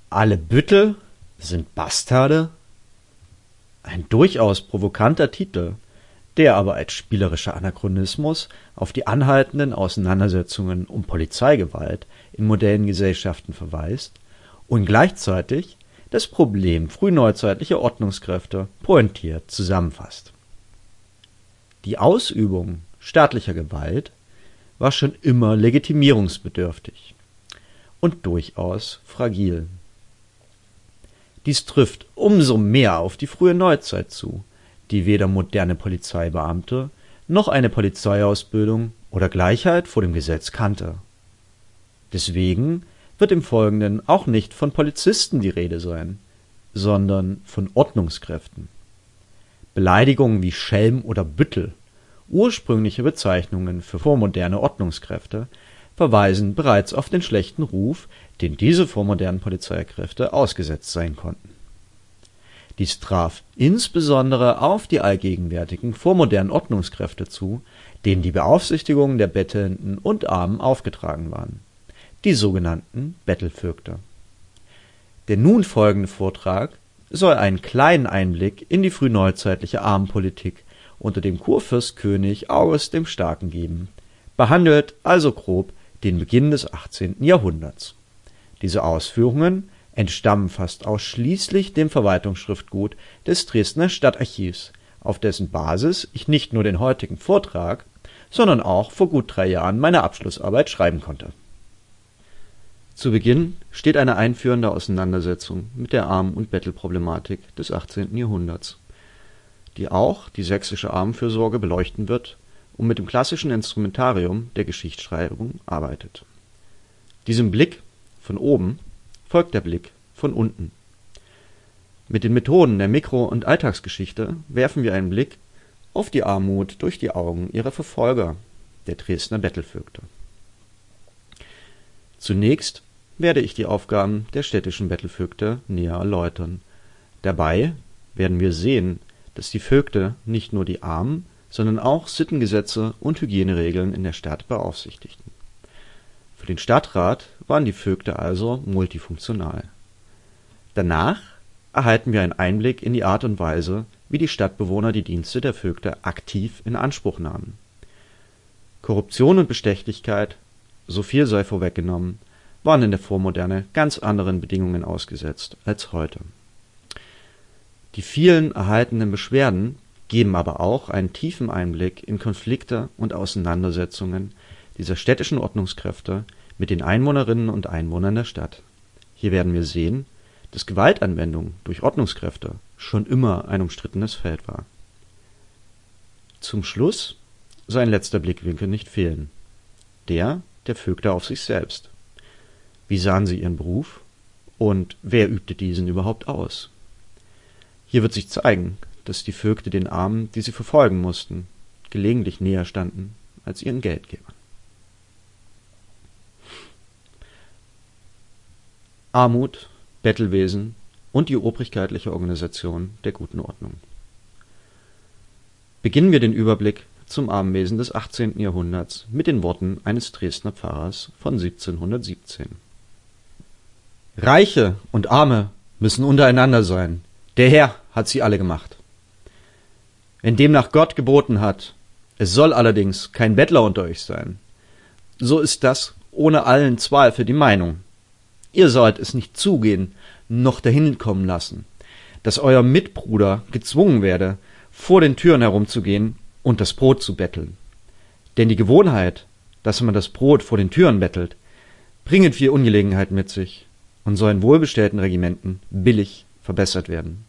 Alle Büttel sind Bastarde? Ein durchaus provokanter Titel, der aber als spielerischer Anachronismus auf die anhaltenden Auseinandersetzungen um Polizeigewalt in modernen Gesellschaften verweist und gleichzeitig das Problem frühneuzeitlicher Ordnungskräfte pointiert zusammenfasst. Die Ausübung staatlicher Gewalt war schon immer legitimierungsbedürftig und durchaus fragil. Dies trifft umso mehr auf die frühe Neuzeit zu, die weder moderne Polizeibeamte noch eine Polizeiausbildung oder Gleichheit vor dem Gesetz kannte. Deswegen wird im Folgenden auch nicht von Polizisten die Rede sein, sondern von Ordnungskräften. Beleidigungen wie Schelm oder Büttel, ursprüngliche Bezeichnungen für vormoderne Ordnungskräfte, verweisen bereits auf den schlechten Ruf, den diese vormodernen Polizeikräfte ausgesetzt sein konnten. Dies traf insbesondere auf die allgegenwärtigen vormodernen Ordnungskräfte zu, denen die Beaufsichtigung der Bettelnden und Armen aufgetragen waren, die sogenannten Bettelvögte. Der nun folgende Vortrag soll einen kleinen Einblick in die frühneuzeitliche Armenpolitik unter dem Kurfürstkönig August dem Starken geben, behandelt also grob den Beginn des 18. Jahrhunderts. Diese Ausführungen entstammen fast ausschließlich dem Verwaltungsschriftgut des Dresdner Stadtarchivs, auf dessen Basis ich nicht nur den heutigen Vortrag, sondern auch vor gut 3 Jahren meine Abschlussarbeit schreiben konnte. Zu Beginn steht eine einführende Auseinandersetzung mit der Armen- und Bettelproblematik des 18. Jahrhunderts, die auch die sächsische Armenfürsorge beleuchten wird und mit dem klassischen Instrumentarium der Geschichtsschreibung arbeitet. Diesem Blick von oben folgt der Blick von unten. Mit den Methoden der Mikro- und Alltagsgeschichte werfen wir einen Blick auf die Armut durch die Augen ihrer Verfolger, der Dresdner Bettelvögte. Zunächst werde ich die Aufgaben der städtischen Bettelvögte näher erläutern. Dabei werden wir sehen, dass die Vögte nicht nur die Armen, sondern auch Sittengesetze und Hygieneregeln in der Stadt beaufsichtigten. Für den Stadtrat waren die Vögte also multifunktional. Danach erhalten wir einen Einblick in die Art und Weise, wie die Stadtbewohner die Dienste der Vögte aktiv in Anspruch nahmen. Korruption und Bestechlichkeit, so viel sei vorweggenommen, waren in der Vormoderne ganz anderen Bedingungen ausgesetzt als heute. Die vielen erhaltenen Beschwerden geben aber auch einen tiefen Einblick in Konflikte und Auseinandersetzungen dieser städtischen Ordnungskräfte mit den Einwohnerinnen und Einwohnern der Stadt. Hier werden wir sehen, dass Gewaltanwendung durch Ordnungskräfte schon immer ein umstrittenes Feld war. Zum Schluss soll ein letzter Blickwinkel nicht fehlen, der Vögte auf sich selbst. Wie sahen sie ihren Beruf und wer übte diesen überhaupt aus? Hier wird sich zeigen, dass die Vögte den Armen, die sie verfolgen mussten, gelegentlich näher standen als ihren Geldgebern. Armut, Bettelwesen und die obrigkeitliche Organisation der guten Ordnung. Beginnen wir den Überblick zum Armenwesen des 18. Jahrhunderts mit den Worten eines Dresdner Pfarrers von 1717. Reiche und Arme müssen untereinander sein. Der Herr hat sie alle gemacht. Wenn demnach Gott geboten hat, es soll allerdings kein Bettler unter euch sein, so ist das ohne allen Zweifel die Meinung. Ihr sollt es nicht zugehen, noch dahin kommen lassen, dass euer Mitbruder gezwungen werde, vor den Türen herumzugehen und das Brot zu betteln. Denn die Gewohnheit, dass man das Brot vor den Türen bettelt, bringet viel Ungelegenheit mit sich und soll in wohlbestellten Regimenten billig verbessert werden.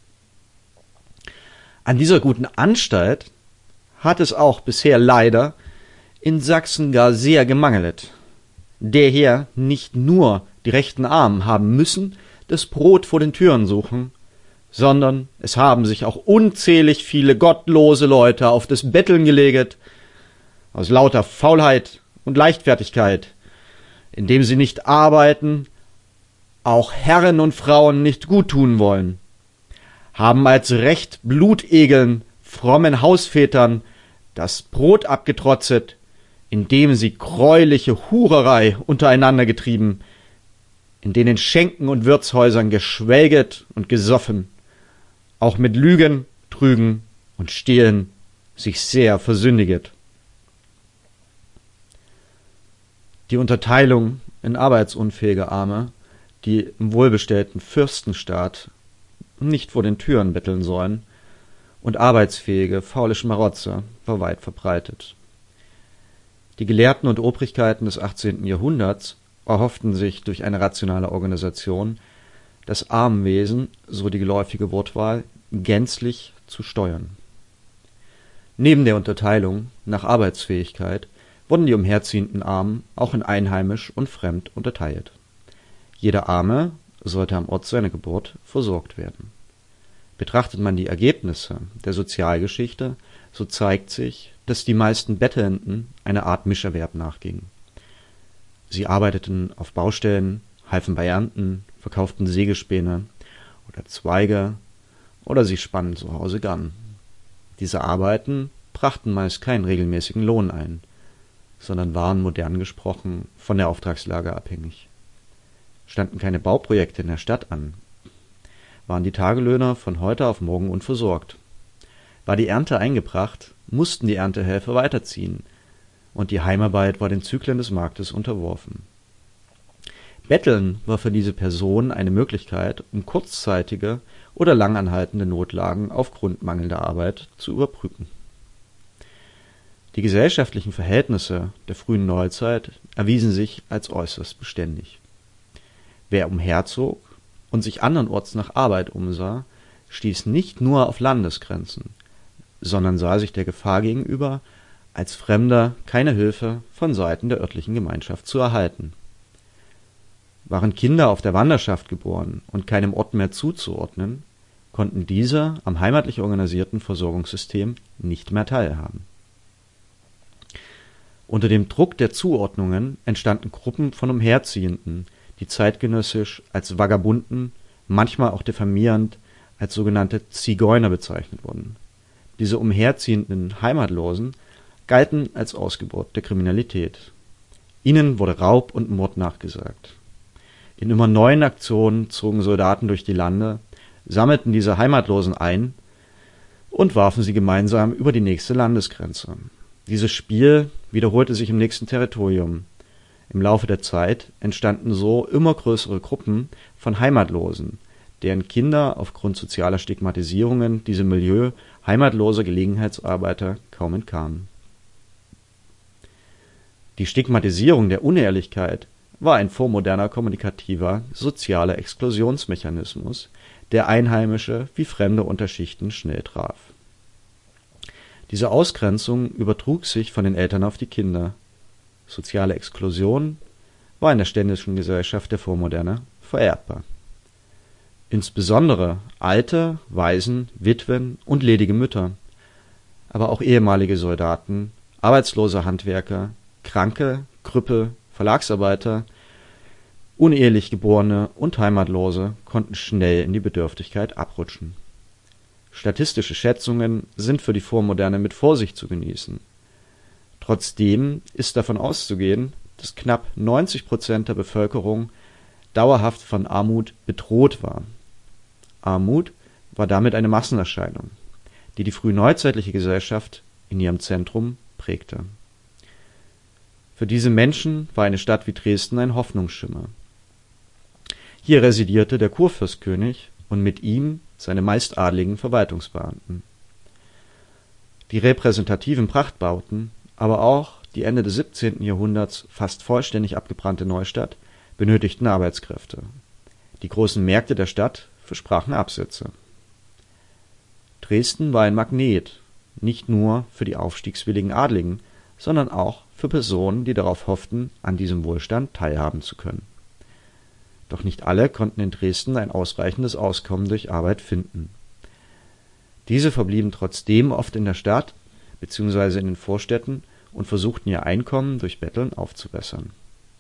An dieser guten Anstalt hat es auch bisher leider in Sachsen gar sehr gemangelt. Daher nicht nur die rechten Armen haben müssen das Brot vor den Türen suchen, sondern es haben sich auch unzählig viele gottlose Leute auf das Betteln geleget, aus lauter Faulheit und Leichtfertigkeit, indem sie nicht arbeiten, auch Herren und Frauen nicht guttun wollen, haben als recht Blutegeln frommen Hausvätern das Brot abgetrotzet, indem sie greuliche Hurerei untereinander getrieben, in denen Schenken und Wirtshäusern geschwelget und gesoffen, auch mit Lügen, Trügen und Stehlen sich sehr versündiget. Die Unterteilung in arbeitsunfähige Arme, die im wohlbestellten Fürstenstaat nicht vor den Türen betteln sollen, und arbeitsfähige, faule Schmarotzer war weit verbreitet. Die Gelehrten und Obrigkeiten des 18. Jahrhunderts erhofften sich durch eine rationale Organisation, das Armenwesen, so die geläufige Wortwahl, gänzlich zu steuern. Neben der Unterteilung nach Arbeitsfähigkeit wurden die umherziehenden Armen auch in einheimisch und fremd unterteilt. Jeder Arme sollte am Ort seiner Geburt versorgt werden. Betrachtet man die Ergebnisse der Sozialgeschichte, so zeigt sich, dass die meisten Bettelnden einer Art Mischerwerb nachgingen. Sie arbeiteten auf Baustellen, halfen bei Ernten, verkauften Sägespäne oder Zweige oder sie spannen zu Hause Garn. Diese Arbeiten brachten meist keinen regelmäßigen Lohn ein, sondern waren modern gesprochen von der Auftragslage abhängig. Standen keine Bauprojekte in der Stadt an, waren die Tagelöhner von heute auf morgen unversorgt. War die Ernte eingebracht, mussten die Erntehelfer weiterziehen, und die Heimarbeit war den Zyklen des Marktes unterworfen. Betteln war für diese Personen eine Möglichkeit, um kurzzeitige oder langanhaltende Notlagen aufgrund mangelnder Arbeit zu überbrücken. Die gesellschaftlichen Verhältnisse der frühen Neuzeit erwiesen sich als äußerst beständig. Wer umherzog und sich andernorts nach Arbeit umsah, stieß nicht nur auf Landesgrenzen, sondern sah sich der Gefahr gegenüber, als Fremder keine Hilfe von Seiten der örtlichen Gemeinschaft zu erhalten. Waren Kinder auf der Wanderschaft geboren und keinem Ort mehr zuzuordnen, konnten diese am heimatlich organisierten Versorgungssystem nicht mehr teilhaben. Unter dem Druck der Zuordnungen entstanden Gruppen von Umherziehenden, die zeitgenössisch als Vagabunden, manchmal auch diffamierend als sogenannte Zigeuner bezeichnet wurden. Diese umherziehenden Heimatlosen galten als Ausgeburt der Kriminalität. Ihnen wurde Raub und Mord nachgesagt. In immer neuen Aktionen zogen Soldaten durch die Lande, sammelten diese Heimatlosen ein und warfen sie gemeinsam über die nächste Landesgrenze. Dieses Spiel wiederholte sich im nächsten Territorium. Im Laufe der Zeit entstanden so immer größere Gruppen von Heimatlosen, deren Kinder aufgrund sozialer Stigmatisierungen diesem Milieu heimatloser Gelegenheitsarbeiter kaum entkamen. Die Stigmatisierung der Unehrlichkeit war ein vormoderner kommunikativer sozialer Exklusionsmechanismus, der einheimische wie fremde Unterschichten schnell traf. Diese Ausgrenzung übertrug sich von den Eltern auf die Kinder. Soziale Exklusion war in der ständischen Gesellschaft der Vormoderne vererbbar. Insbesondere alte, Waisen, Witwen und ledige Mütter, aber auch ehemalige Soldaten, arbeitslose Handwerker, Kranke, Krüppel, Verlagsarbeiter, unehelich Geborene und Heimatlose konnten schnell in die Bedürftigkeit abrutschen. Statistische Schätzungen sind für die Vormoderne mit Vorsicht zu genießen. Trotzdem ist davon auszugehen, dass knapp 90% der Bevölkerung dauerhaft von Armut bedroht war. Armut war damit eine Massenerscheinung, die die frühneuzeitliche Gesellschaft in ihrem Zentrum prägte. Für diese Menschen war eine Stadt wie Dresden ein Hoffnungsschimmer. Hier residierte der Kurfürstkönig und mit ihm seine meist adligen Verwaltungsbeamten. Die repräsentativen Prachtbauten, aber auch die Ende des 17. Jahrhunderts fast vollständig abgebrannte Neustadt benötigten Arbeitskräfte. Die großen Märkte der Stadt versprachen Absätze. Dresden war ein Magnet, nicht nur für die aufstiegswilligen Adligen, sondern auch für Personen, die darauf hofften, an diesem Wohlstand teilhaben zu können. Doch nicht alle konnten in Dresden ein ausreichendes Auskommen durch Arbeit finden. Diese verblieben trotzdem oft in der Stadt bzw. in den Vorstädten und versuchten ihr Einkommen durch Betteln aufzubessern.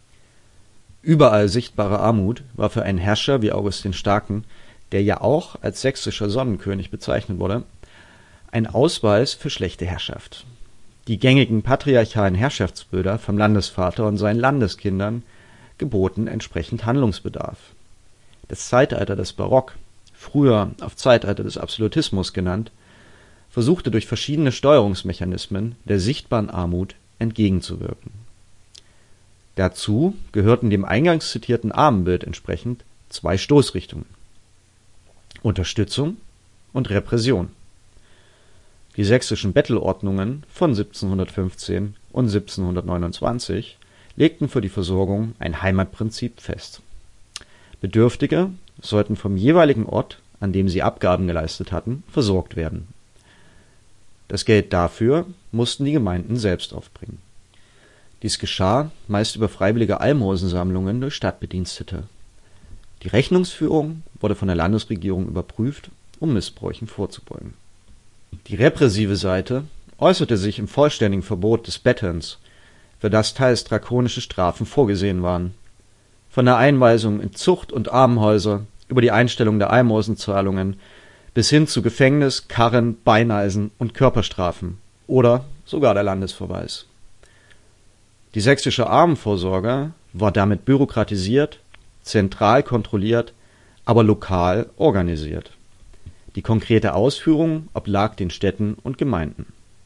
Überall sichtbare Armut war für einen Herrscher wie August den Starken, der ja auch als sächsischer Sonnenkönig bezeichnet wurde, ein Ausweis für schlechte Herrschaft. Die gängigen patriarchalen Herrschaftsbilder vom Landesvater und seinen Landeskindern geboten entsprechend Handlungsbedarf. Das Zeitalter des Barock, früher auf Zeitalter des Absolutismus genannt, versuchte durch verschiedene Steuerungsmechanismen der sichtbaren Armut entgegenzuwirken. Dazu gehörten dem eingangs zitierten Armenbild entsprechend zwei Stoßrichtungen: Unterstützung und Repression. Die sächsischen Bettelordnungen von 1715 und 1729 legten für die Versorgung ein Heimatprinzip fest. Bedürftige sollten vom jeweiligen Ort, an dem sie Abgaben geleistet hatten, versorgt werden. Das Geld dafür mussten die Gemeinden selbst aufbringen. Dies geschah meist über freiwillige Almosensammlungen durch Stadtbedienstete. Die Rechnungsführung wurde von der Landesregierung überprüft, um Missbräuchen vorzubeugen. Die repressive Seite äußerte sich im vollständigen Verbot des Bettelns, für das teils drakonische Strafen vorgesehen waren. Von der Einweisung in Zucht- und Armenhäuser über die Einstellung der Almosenzahlungen bis hin zu Gefängnis, Karren, Beineisen und Körperstrafen oder sogar der Landesverweis. Die sächsische Armenvorsorge war damit bürokratisiert, zentral kontrolliert, aber lokal organisiert. Die konkrete Ausführung oblag den Städten und Gemeinden.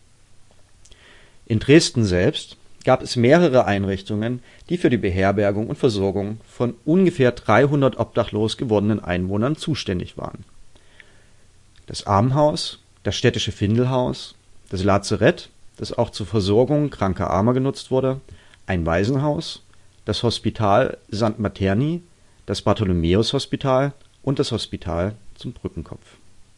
In Dresden selbst gab es mehrere Einrichtungen, die für die Beherbergung und Versorgung von ungefähr 300 obdachlos gewordenen Einwohnern zuständig waren. Das Armenhaus, das städtische Findelhaus, das Lazarett, das auch zur Versorgung kranker Armer genutzt wurde, ein Waisenhaus, das Hospital St. Materni, das Bartholomäushospital und das Hospital zum Brückenkopf.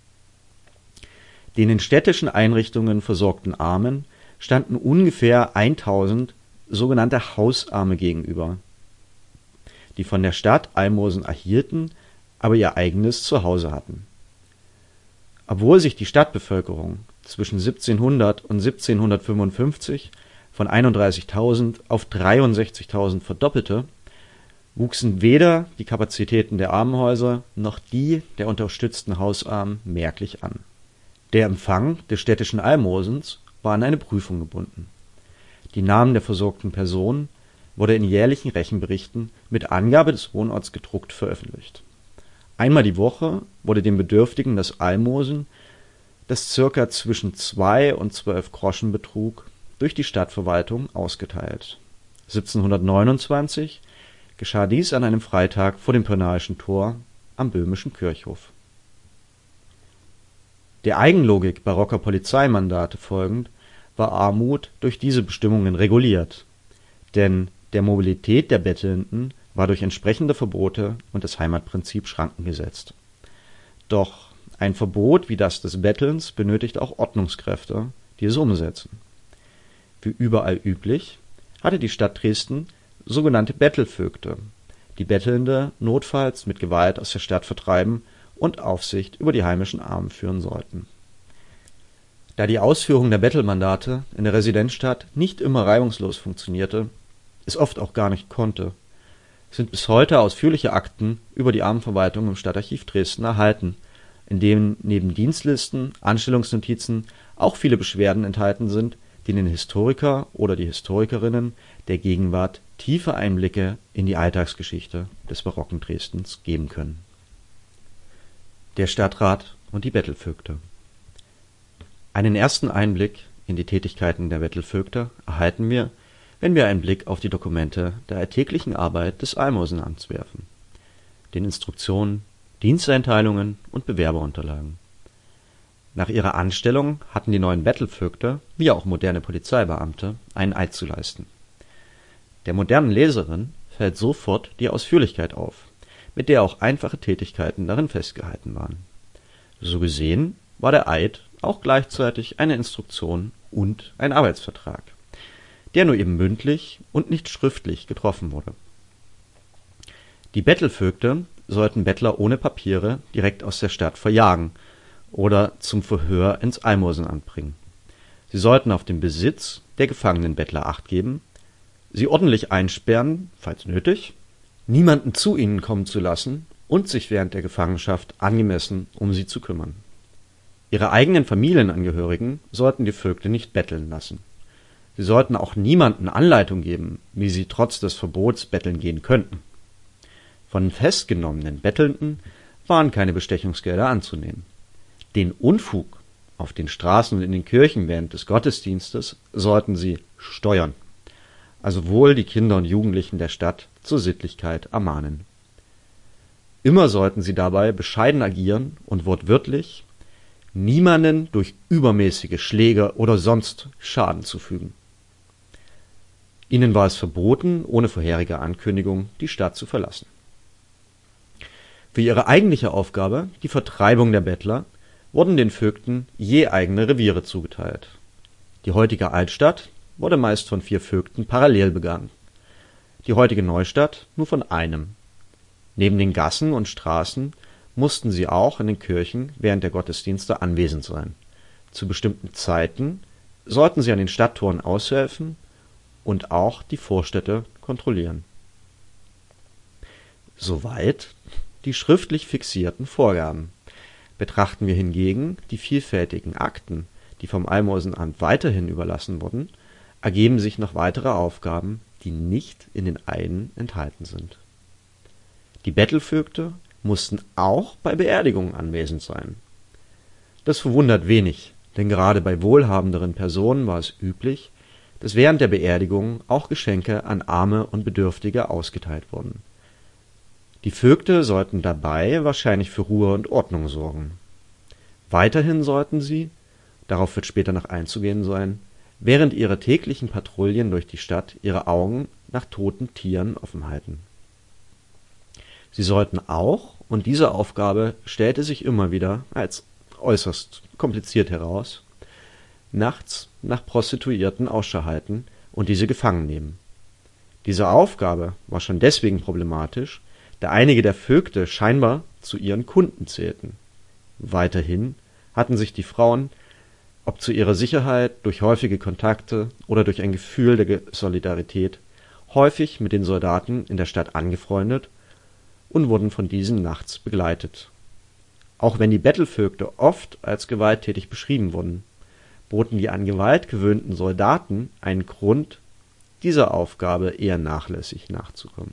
Den in städtischen Einrichtungen versorgten Armen standen ungefähr 1000 sogenannte Hausarme gegenüber, die von der Stadt Almosen erhielten, aber ihr eigenes Zuhause hatten. Obwohl sich die Stadtbevölkerung zwischen 1700 und 1755 von 31.000 auf 63.000 verdoppelte, wuchsen weder die Kapazitäten der Armenhäuser noch die der unterstützten Hausarmen merklich an. Der Empfang des städtischen Almosens war an eine Prüfung gebunden. Die Namen der versorgten Personen wurde in jährlichen Rechenberichten mit Angabe des Wohnorts gedruckt veröffentlicht. Einmal die Woche wurde den Bedürftigen das Almosen, das circa zwischen 2 und 12 Groschen betrug, durch die Stadtverwaltung ausgeteilt. 1729 geschah dies an einem Freitag vor dem Pirnaischen Tor am Böhmischen Kirchhof. Der Eigenlogik barocker Polizeimandate folgend war Armut durch diese Bestimmungen reguliert, denn der Mobilität der Bettelnden war durch entsprechende Verbote und das Heimatprinzip Schranken gesetzt. Doch ein Verbot wie das des Bettelns benötigt auch Ordnungskräfte, die es umsetzen. Wie überall üblich hatte die Stadt Dresden sogenannte Bettelvögte, die Bettelnde notfalls mit Gewalt aus der Stadt vertreiben und Aufsicht über die heimischen Armen führen sollten. Da die Ausführung der Bettelmandate in der Residenzstadt nicht immer reibungslos funktionierte, es oft auch gar nicht konnte, sind bis heute ausführliche Akten über die Armenverwaltung im Stadtarchiv Dresden erhalten, in denen neben Dienstlisten, Anstellungsnotizen auch viele Beschwerden enthalten sind, die den Historiker oder die Historikerinnen der Gegenwart tiefe Einblicke in die Alltagsgeschichte des barocken Dresdens geben können. Der Stadtrat und die Bettelvögte. Einen ersten Einblick in die Tätigkeiten der Bettelvögte erhalten wir, wenn wir einen Blick auf die Dokumente der alltäglichen Arbeit des Almosenamts werfen, den Instruktionen, Diensteinteilungen und Bewerberunterlagen. Nach ihrer Anstellung hatten die neuen Bettelvögte, wie auch moderne Polizeibeamte, einen Eid zu leisten. Der modernen Leserin fällt sofort die Ausführlichkeit auf, mit der auch einfache Tätigkeiten darin festgehalten waren. So gesehen war der Eid auch gleichzeitig eine Instruktion und ein Arbeitsvertrag, der nur eben mündlich und nicht schriftlich getroffen wurde. Die Bettelvögte sollten Bettler ohne Papiere direkt aus der Stadt verjagen oder zum Verhör ins Almosenamt bringen. Sie sollten auf den Besitz der gefangenen Bettler Acht geben, sie ordentlich einsperren, falls nötig, niemanden zu ihnen kommen zu lassen und sich während der Gefangenschaft angemessen um sie zu kümmern. Ihre eigenen Familienangehörigen sollten die Vögte nicht betteln lassen. Sie sollten auch niemanden Anleitung geben, wie sie trotz des Verbots betteln gehen könnten. Von festgenommenen Bettelnden waren keine Bestechungsgelder anzunehmen. Den Unfug auf den Straßen und in den Kirchen während des Gottesdienstes sollten sie steuern, also wohl die Kinder und Jugendlichen der Stadt zur Sittlichkeit ermahnen. Immer sollten sie dabei bescheiden agieren und wortwörtlich niemanden durch übermäßige Schläge oder sonst Schaden zufügen. Ihnen war es verboten, ohne vorherige Ankündigung die Stadt zu verlassen. Für ihre eigentliche Aufgabe, die Vertreibung der Bettler, wurden den Vögten je eigene Reviere zugeteilt. Die heutige Altstadt wurde meist von 4 Vögten parallel begangen, die heutige Neustadt nur von einem. Neben den Gassen und Straßen mussten sie auch in den Kirchen während der Gottesdienste anwesend sein. Zu bestimmten Zeiten sollten sie an den Stadttoren aushelfen und auch die Vorstädte kontrollieren. Soweit die schriftlich fixierten Vorgaben. Betrachten wir hingegen die vielfältigen Akten, die vom Almosenamt weiterhin überlassen wurden, ergeben sich noch weitere Aufgaben, die nicht in den Eiden enthalten sind. Die Bettelvögte mussten auch bei Beerdigungen anwesend sein. Das verwundert wenig, denn gerade bei wohlhabenderen Personen war es üblich, dass während der Beerdigung auch Geschenke an Arme und Bedürftige ausgeteilt wurden. Die Vögte sollten dabei wahrscheinlich für Ruhe und Ordnung sorgen. Weiterhin sollten sie, darauf wird später noch einzugehen sein, während ihrer täglichen Patrouillen durch die Stadt ihre Augen nach toten Tieren offen halten. Sie sollten auch, und diese Aufgabe stellte sich immer wieder als äußerst kompliziert heraus, nachts nach Prostituierten Ausschau halten und diese gefangen nehmen. Diese Aufgabe war schon deswegen problematisch, da einige der Vögte scheinbar zu ihren Kunden zählten. Weiterhin hatten sich die Frauen, ob zu ihrer Sicherheit, durch häufige Kontakte oder durch ein Gefühl der Solidarität, häufig mit den Soldaten in der Stadt angefreundet und wurden von diesen nachts begleitet. Auch wenn die Bettelvögte oft als gewalttätig beschrieben wurden, boten die an Gewalt gewöhnten Soldaten einen Grund, dieser Aufgabe eher nachlässig nachzukommen.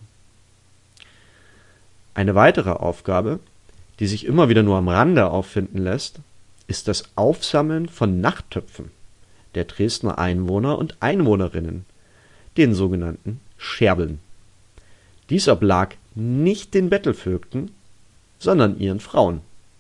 Eine weitere Aufgabe, die sich immer wieder nur am Rande auffinden lässt, ist das Aufsammeln von Nachttöpfen der Dresdner Einwohner und Einwohnerinnen, den sogenannten Scherbeln. Dies oblag nicht den Bettelvögten, sondern ihren Frauen.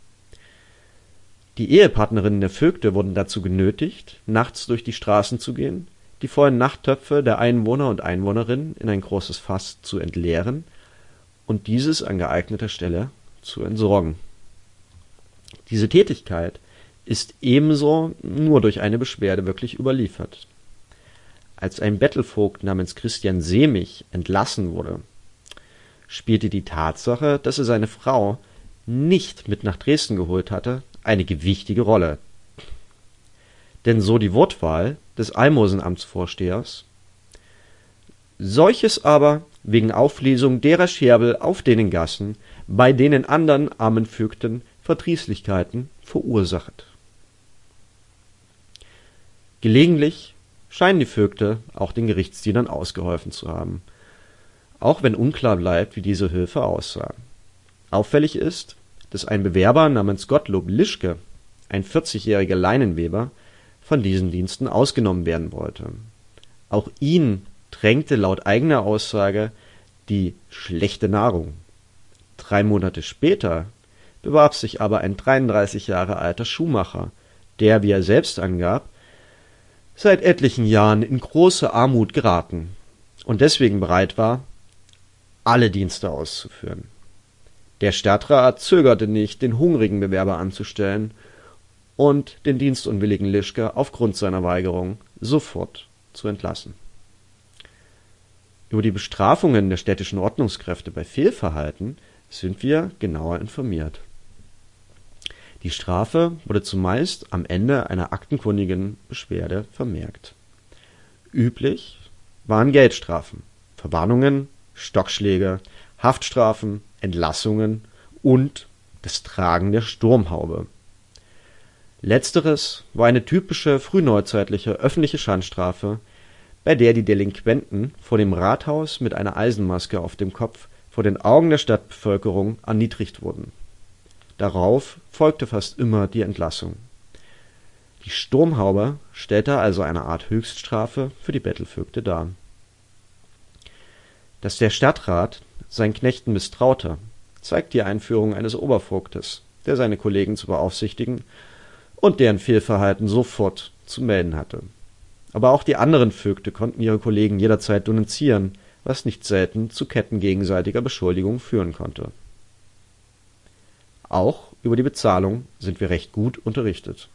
Die Ehepartnerinnen der Vögte wurden dazu genötigt, nachts durch die Straßen zu gehen, die vollen Nachttöpfe der Einwohner und Einwohnerinnen in ein großes Fass zu entleeren und dieses an geeigneter Stelle zu entsorgen. Diese Tätigkeit ist ebenso nur durch eine Beschwerde wirklich überliefert. Als ein Bettelvogt namens Christian Semich entlassen wurde, spielte die Tatsache, dass er seine Frau nicht mit nach Dresden geholt hatte, eine gewichtige Rolle. Denn so die Wortwahl des Almosenamtsvorstehers: Solches aber wegen Auflesung derer Scherbel auf denen Gassen, bei denen andern armen Vögten Verdrießlichkeiten verursachet. Gelegentlich scheinen die Vögte auch den Gerichtsdienern ausgeholfen zu haben, auch wenn unklar bleibt, wie diese Hilfe aussah. Auffällig ist, dass ein Bewerber namens Gottlob Lischke, ein 40-jähriger Leinenweber, von diesen Diensten ausgenommen werden wollte. Auch ihn drängte laut eigener Aussage die schlechte Nahrung. 3 Monate später bewarb sich aber ein 33 Jahre alter Schuhmacher, der, wie er selbst angab, seit etlichen Jahren in große Armut geraten und deswegen bereit war, alle Dienste auszuführen. Der Stadtrat zögerte nicht, den hungrigen Bewerber anzustellen und den dienstunwilligen Lischke aufgrund seiner Weigerung sofort zu entlassen. Über die Bestrafungen der städtischen Ordnungskräfte bei Fehlverhalten sind wir genauer informiert. Die Strafe wurde zumeist am Ende einer aktenkundigen Beschwerde vermerkt. Üblich waren Geldstrafen, Verwarnungen, Stockschläge, Haftstrafen, Entlassungen und das Tragen der Sturmhaube. Letzteres war eine typische frühneuzeitliche öffentliche Schandstrafe, bei der die Delinquenten vor dem Rathaus mit einer Eisenmaske auf dem Kopf vor den Augen der Stadtbevölkerung erniedrigt wurden. Darauf folgte fast immer die Entlassung. Die Sturmhaube stellte also eine Art Höchststrafe für die Bettelvögte dar. Dass der Stadtrat seinen Knechten misstraute, zeigt die Einführung eines Obervogtes, der seine Kollegen zu beaufsichtigen und deren Fehlverhalten sofort zu melden hatte. Aber auch die anderen Vögte konnten ihre Kollegen jederzeit denunzieren, was nicht selten zu Ketten gegenseitiger Beschuldigungen führen konnte. Auch über die Bezahlung sind wir recht gut unterrichtet.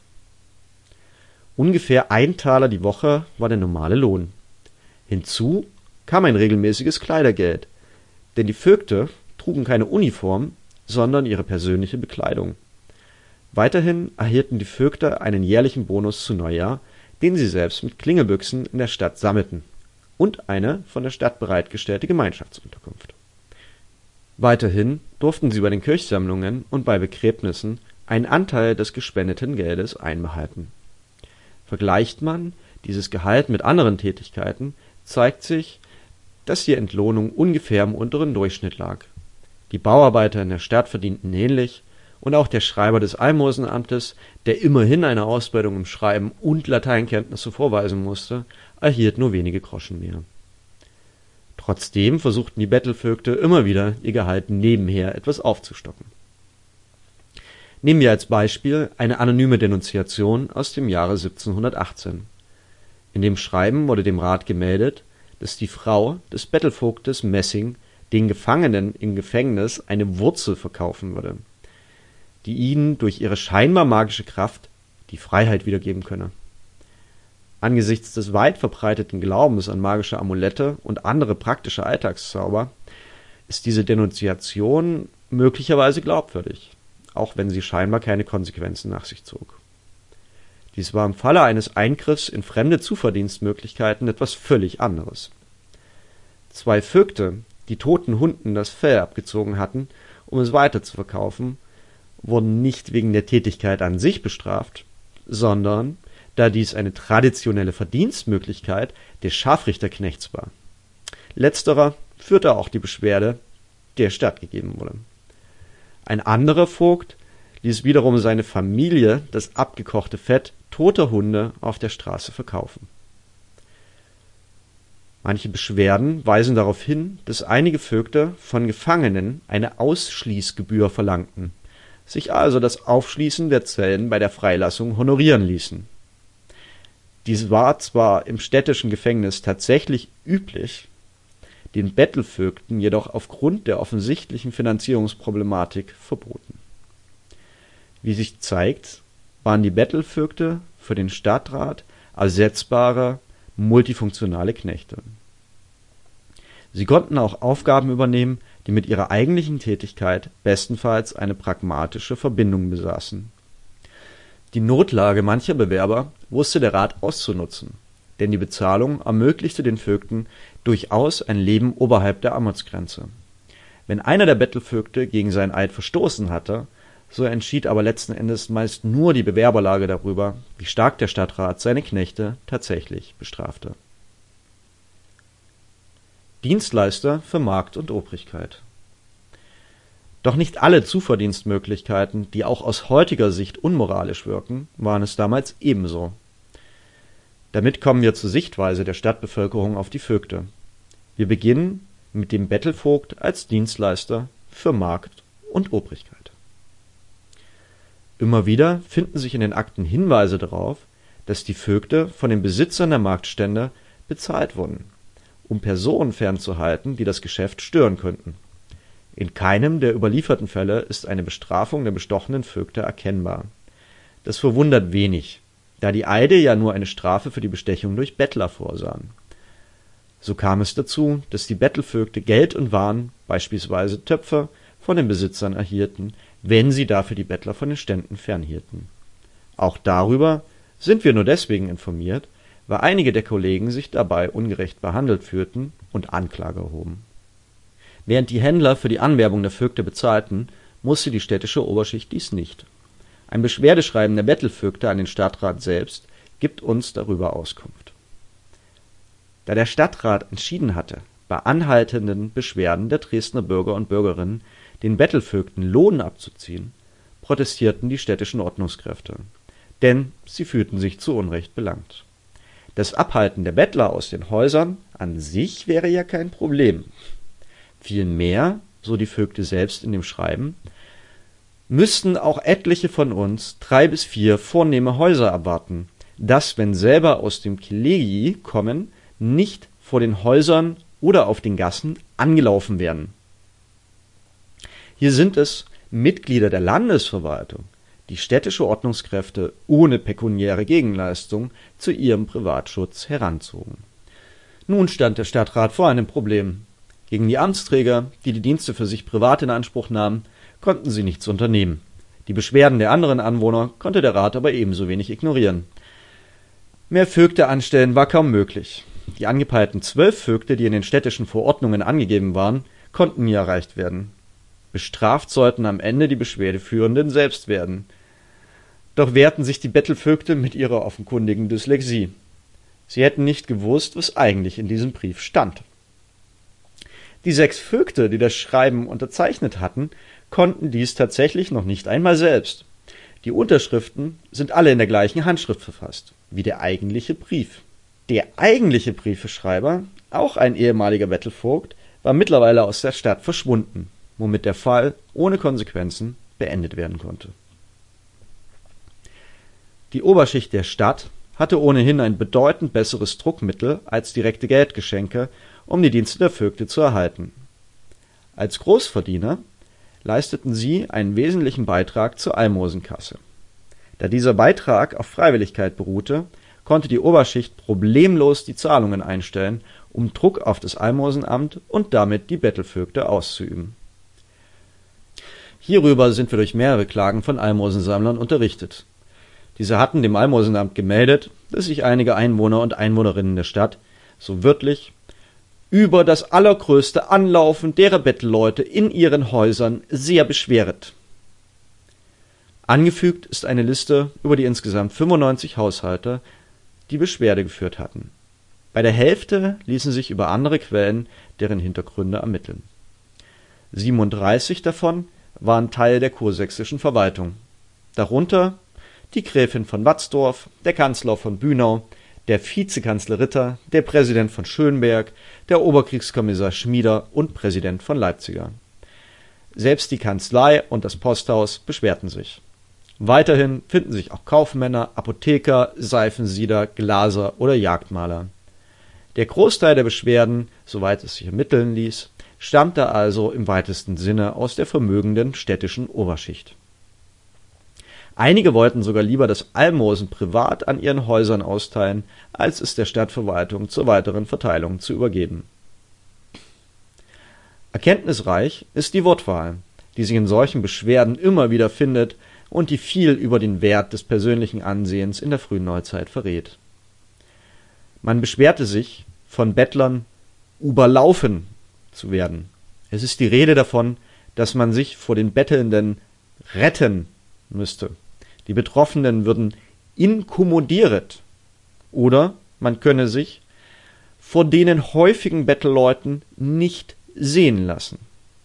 Ungefähr 1 Taler die Woche war der normale Lohn. Hinzu kam ein regelmäßiges Kleidergeld, denn die Vögte trugen keine Uniform, sondern ihre persönliche Bekleidung. Weiterhin erhielten die Vögte einen jährlichen Bonus zu Neujahr, den sie selbst mit Klingelbüchsen in der Stadt sammelten, und eine von der Stadt bereitgestellte Gemeinschaftsunterkunft. Weiterhin durften sie bei den Kirchsammlungen und bei Begräbnissen einen Anteil des gespendeten Geldes einbehalten. Vergleicht man dieses Gehalt mit anderen Tätigkeiten, zeigt sich, dass die Entlohnung ungefähr im unteren Durchschnitt lag. Die Bauarbeiter in der Stadt verdienten ähnlich, und auch der Schreiber des Almosenamtes, der immerhin eine Ausbildung im Schreiben und Lateinkenntnisse vorweisen musste, erhielt nur wenige Groschen mehr. Trotzdem versuchten die Bettelvögte immer wieder, ihr Gehalt nebenher etwas aufzustocken. Nehmen wir als Beispiel eine anonyme Denunziation aus dem Jahre 1718. In dem Schreiben wurde dem Rat gemeldet, dass die Frau des Bettelvogtes Messing den Gefangenen im Gefängnis eine Wurzel verkaufen würde, die ihnen durch ihre scheinbar magische Kraft die Freiheit wiedergeben könne. Angesichts des weit verbreiteten Glaubens an magische Amulette und andere praktische Alltagszauber ist diese Denunziation möglicherweise glaubwürdig, auch wenn sie scheinbar keine Konsequenzen nach sich zog. Dies war im Falle eines Eingriffs in fremde Zuverdienstmöglichkeiten etwas völlig anderes. 2 Vögte, die toten Hunden das Fell abgezogen hatten, um es weiterzuverkaufen, wurden nicht wegen der Tätigkeit an sich bestraft, sondern da dies eine traditionelle Verdienstmöglichkeit des Scharfrichterknechts war. Letzterer führte auch die Beschwerde, der stattgegeben wurde. Ein anderer Vogt ließ wiederum seine Familie das abgekochte Fett toter Hunde auf der Straße verkaufen. Manche Beschwerden weisen darauf hin, dass einige Vögte von Gefangenen eine Ausschließgebühr verlangten, sich also das Aufschließen der Zellen bei der Freilassung honorieren ließen. Dies war zwar im städtischen Gefängnis tatsächlich üblich, den Bettelvögten jedoch aufgrund der offensichtlichen Finanzierungsproblematik verboten. Wie sich zeigt, waren die Bettelvögte für den Stadtrat ersetzbare, multifunktionale Knechte. Sie konnten auch Aufgaben übernehmen, die mit ihrer eigentlichen Tätigkeit bestenfalls eine pragmatische Verbindung besaßen. Die Notlage mancher Bewerber wusste der Rat auszunutzen, denn die Bezahlung ermöglichte den Vögten durchaus ein Leben oberhalb der Armutsgrenze. Wenn einer der Bettelvögte gegen seinen Eid verstoßen hatte, so entschied aber letzten Endes meist nur die Bewerberlage darüber, wie stark der Stadtrat seine Knechte tatsächlich bestrafte. Dienstleister für Markt und Obrigkeit. Doch nicht alle Zuverdienstmöglichkeiten, die auch aus heutiger Sicht unmoralisch wirken, waren es damals ebenso. Damit kommen wir zur Sichtweise der Stadtbevölkerung auf die Vögte. Wir beginnen mit dem Bettelvogt als Dienstleister für Markt und Obrigkeit. Immer wieder finden sich in den Akten Hinweise darauf, dass die Vögte von den Besitzern der Marktstände bezahlt wurden, um Personen fernzuhalten, die das Geschäft stören könnten. In keinem der überlieferten Fälle ist eine Bestrafung der bestochenen Vögte erkennbar. Das verwundert wenig, da die Eide ja nur eine Strafe für die Bestechung durch Bettler vorsahen. So kam es dazu, dass die Bettelvögte Geld und Waren, beispielsweise Töpfe, von den Besitzern erhielten, wenn sie dafür die Bettler von den Ständen fernhielten. Auch darüber sind wir nur deswegen informiert, weil einige der Kollegen sich dabei ungerecht behandelt fühlten und Anklage erhoben. Während die Händler für die Anwerbung der Vögte bezahlten, musste die städtische Oberschicht dies nicht. Ein Beschwerdeschreiben der Bettelvögte an den Stadtrat selbst gibt uns darüber Auskunft. Da der Stadtrat entschieden hatte, bei anhaltenden Beschwerden der Dresdner Bürger und Bürgerinnen den Bettelvögten Lohn abzuziehen, protestierten die städtischen Ordnungskräfte, denn sie fühlten sich zu Unrecht belangt. Das Abhalten der Bettler aus den Häusern an sich wäre ja kein Problem. Vielmehr, so die Vögte selbst in dem Schreiben, müssten auch etliche von uns 3 bis 4 vornehme Häuser abwarten, dass, wenn selber aus dem Kollegii kommen, nicht vor den Häusern oder auf den Gassen angelaufen werden. Hier sind es Mitglieder der Landesverwaltung, die städtische Ordnungskräfte ohne pekuniäre Gegenleistung zu ihrem Privatschutz heranzogen. Nun stand der Stadtrat vor einem Problem. Gegen die Amtsträger, die die Dienste für sich privat in Anspruch nahmen, konnten sie nichts unternehmen. Die Beschwerden der anderen Anwohner konnte der Rat aber ebenso wenig ignorieren. Mehr Vögte anstellen war kaum möglich. Die angepeilten 12 Vögte, die in den städtischen Verordnungen angegeben waren, konnten nie erreicht werden. Bestraft sollten am Ende die Beschwerdeführenden selbst werden. Doch wehrten sich die Bettelvögte mit ihrer offenkundigen Dyslexie. Sie hätten nicht gewusst, was eigentlich in diesem Brief stand. Die 6 Vögte, die das Schreiben unterzeichnet hatten, konnten dies tatsächlich noch nicht einmal selbst. Die Unterschriften sind alle in der gleichen Handschrift verfasst, wie der eigentliche Brief. Der eigentliche Briefeschreiber, auch ein ehemaliger Bettelvogt, war mittlerweile aus der Stadt verschwunden, womit der Fall ohne Konsequenzen beendet werden konnte. Die Oberschicht der Stadt hatte ohnehin ein bedeutend besseres Druckmittel als direkte Geldgeschenke, um die Dienste der Vögte zu erhalten. Als Großverdiener leisteten sie einen wesentlichen Beitrag zur Almosenkasse. Da dieser Beitrag auf Freiwilligkeit beruhte, konnte die Oberschicht problemlos die Zahlungen einstellen, um Druck auf das Almosenamt und damit die Bettelvögte auszuüben. Hierüber sind wir durch mehrere Klagen von Almosensammlern unterrichtet. Diese hatten dem Almosenamt gemeldet, dass sich einige Einwohner und Einwohnerinnen der Stadt, so wörtlich, über das allergrößte Anlaufen derer Bettelleute in ihren Häusern sehr beschweret. Angefügt ist eine Liste über die insgesamt 95 Haushalte, die Beschwerde geführt hatten. Bei der Hälfte ließen sich über andere Quellen deren Hintergründe ermitteln. 37 davon waren Teil der kursächsischen Verwaltung, darunter die Gräfin von Watzdorf, der Kanzler von Bünau, der Vizekanzler Ritter, der Präsident von Schönberg, der Oberkriegskommissar Schmieder und Präsident von Leipziger. Selbst die Kanzlei und das Posthaus beschwerten sich. Weiterhin finden sich auch Kaufmänner, Apotheker, Seifensieder, Glaser oder Jagdmaler. Der Großteil der Beschwerden, soweit es sich ermitteln ließ, stammte also im weitesten Sinne aus der vermögenden städtischen Oberschicht. Einige wollten sogar lieber das Almosen privat an ihren Häusern austeilen, als es der Stadtverwaltung zur weiteren Verteilung zu übergeben. Erkenntnisreich ist die Wortwahl, die sich in solchen Beschwerden immer wieder findet und die viel über den Wert des persönlichen Ansehens in der frühen Neuzeit verrät. Man beschwerte sich, von Bettlern überlaufen zu werden. Es ist die Rede davon, dass man sich vor den Bettelnden retten müsste. Die Betroffenen würden inkommodieret oder man könne sich vor denen häufigen Bettelleuten nicht sehen lassen.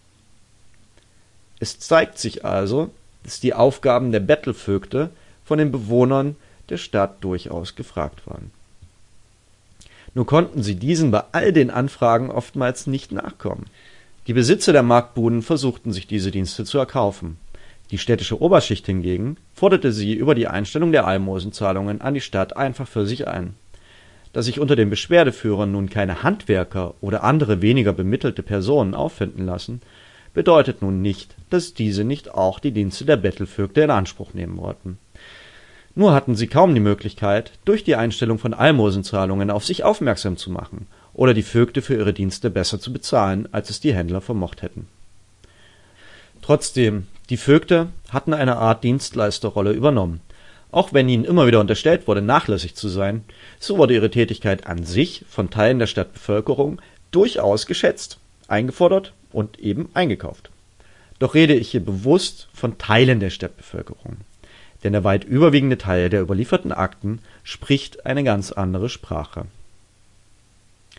Es zeigt sich also, dass die Aufgaben der Bettelvögte von den Bewohnern der Stadt durchaus gefragt waren. Nur konnten sie diesen bei all den Anfragen oftmals nicht nachkommen. Die Besitzer der Marktbuden versuchten sich diese Dienste zu erkaufen. Die städtische Oberschicht hingegen forderte sie über die Einstellung der Almosenzahlungen an die Stadt einfach für sich ein. Da sich unter den Beschwerdeführern nun keine Handwerker oder andere weniger bemittelte Personen auffinden lassen, bedeutet nun nicht, dass diese nicht auch die Dienste der Bettelvögte in Anspruch nehmen wollten. Nur hatten sie kaum die Möglichkeit, durch die Einstellung von Almosenzahlungen auf sich aufmerksam zu machen oder die Vögte für ihre Dienste besser zu bezahlen, als es die Händler vermocht hätten. Trotzdem, die Vögte hatten eine Art Dienstleisterrolle übernommen. Auch wenn ihnen immer wieder unterstellt wurde, nachlässig zu sein, so wurde ihre Tätigkeit an sich von Teilen der Stadtbevölkerung durchaus geschätzt, eingefordert und eben eingekauft. Doch rede ich hier bewusst von Teilen der Stadtbevölkerung. Denn der weit überwiegende Teil der überlieferten Akten spricht eine ganz andere Sprache.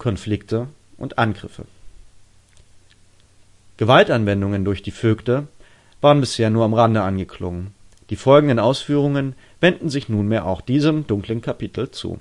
Konflikte und Angriffe. Gewaltanwendungen durch die Vögte waren bisher nur am Rande angeklungen. Die folgenden Ausführungen wenden sich nunmehr auch diesem dunklen Kapitel zu.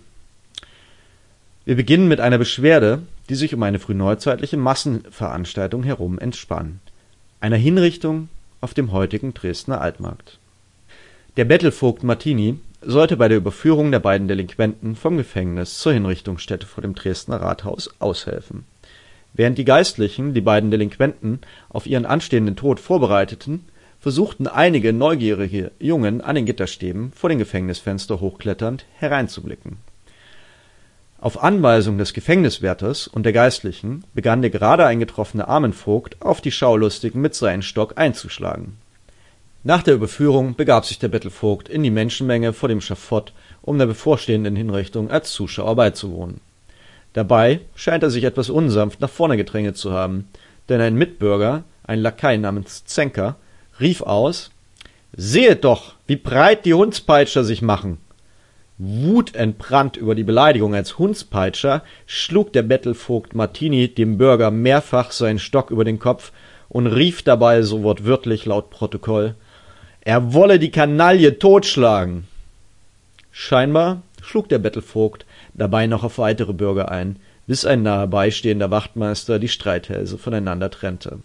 Wir beginnen mit einer Beschwerde, die sich um eine frühneuzeitliche Massenveranstaltung herum entspann, einer Hinrichtung auf dem heutigen Dresdner Altmarkt. Der Bettelvogt Martini sollte bei der Überführung der beiden Delinquenten vom Gefängnis zur Hinrichtungsstätte vor dem Dresdner Rathaus aushelfen. Während die Geistlichen die beiden Delinquenten auf ihren anstehenden Tod vorbereiteten, versuchten einige neugierige Jungen an den Gitterstäben vor den Gefängnisfenster hochkletternd hereinzublicken. Auf Anweisung des Gefängniswärters und der Geistlichen begann der gerade eingetroffene Armenvogt auf die Schaulustigen mit seinem Stock einzuschlagen. Nach der Überführung begab sich der Bettelvogt in die Menschenmenge vor dem Schafott, um der bevorstehenden Hinrichtung als Zuschauer beizuwohnen. Dabei scheint er sich etwas unsanft nach vorne gedrängelt zu haben, denn ein Mitbürger, ein Lakai namens Zenker, rief aus: »Sehet doch, wie breit die Hundspeitscher sich machen!« Wutentbrannt über die Beleidigung als Hundspeitscher schlug der Bettelvogt Martini dem Bürger mehrfach seinen Stock über den Kopf und rief dabei so wortwörtlich laut Protokoll: »Er wolle die Kanaille totschlagen!« Scheinbar schlug der Bettelvogt dabei noch auf weitere Bürger ein, bis ein nahe beistehender Wachtmeister die Streithälse voneinander trennte.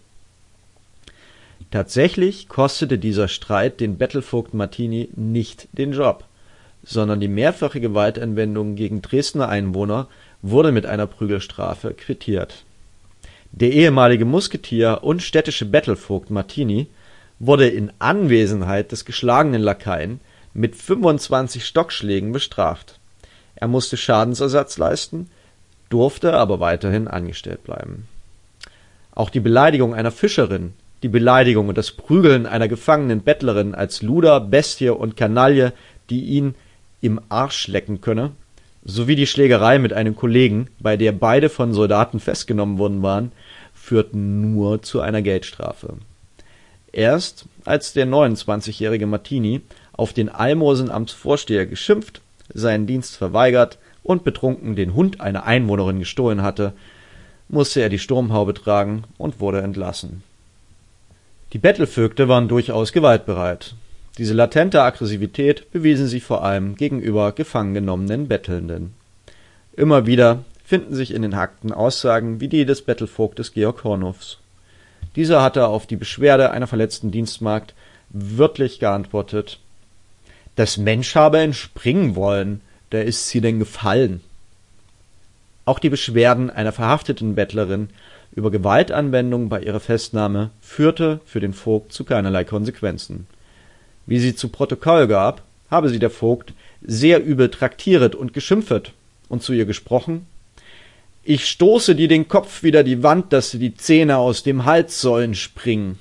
Tatsächlich kostete dieser Streit den Bettelvogt Martini nicht den Job, sondern die mehrfache Gewaltanwendung gegen Dresdner Einwohner wurde mit einer Prügelstrafe quittiert. Der ehemalige Musketier und städtische Bettelvogt Martini wurde in Anwesenheit des geschlagenen Lakaien mit 25 Stockschlägen bestraft. Er musste Schadensersatz leisten, durfte aber weiterhin angestellt bleiben. Auch die Beleidigung einer Fischerin, die Beleidigung und das Prügeln einer gefangenen Bettlerin als Luder, Bestie und Kanaille, die ihn im Arsch lecken könne, sowie die Schlägerei mit einem Kollegen, bei der beide von Soldaten festgenommen worden waren, führten nur zu einer Geldstrafe. Erst als der 29-jährige Martini auf den Almosenamtsvorsteher geschimpft, seinen Dienst verweigert und betrunken den Hund einer Einwohnerin gestohlen hatte, musste er die Sturmhaube tragen und wurde entlassen. Die Bettelvögte waren durchaus gewaltbereit. Diese latente Aggressivität bewiesen sie vor allem gegenüber gefangen genommenen Bettelnden. Immer wieder finden sich in den Akten Aussagen wie die des Bettelvogtes Georg Hornufs. Dieser hatte auf die Beschwerde einer verletzten Dienstmagd wörtlich geantwortet: »Das Mensch habe entspringen wollen, da ist sie denn gefallen.« Auch die Beschwerden einer verhafteten Bettlerin über Gewaltanwendung bei ihrer Festnahme führte für den Vogt zu keinerlei Konsequenzen. Wie sie zu Protokoll gab, habe sie der Vogt sehr übel traktieret und geschimpfet und zu ihr gesprochen: »Ich stoße dir den Kopf wider die Wand, dass dir die Zähne aus dem Hals sollen springen.«